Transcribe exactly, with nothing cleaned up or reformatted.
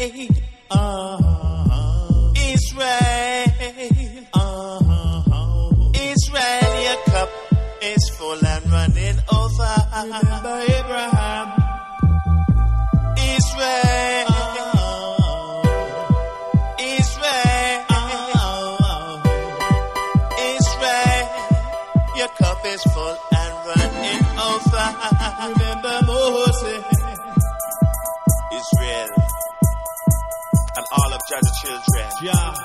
uh-huh. Israel, uh-huh. Israel, your cup is full and running over. Remember Abraham, Israel, uh-huh. Israel, uh-huh. Israel, your cup is full and running over. Remember Moses, Israel, and all of Judge's children. Yeah.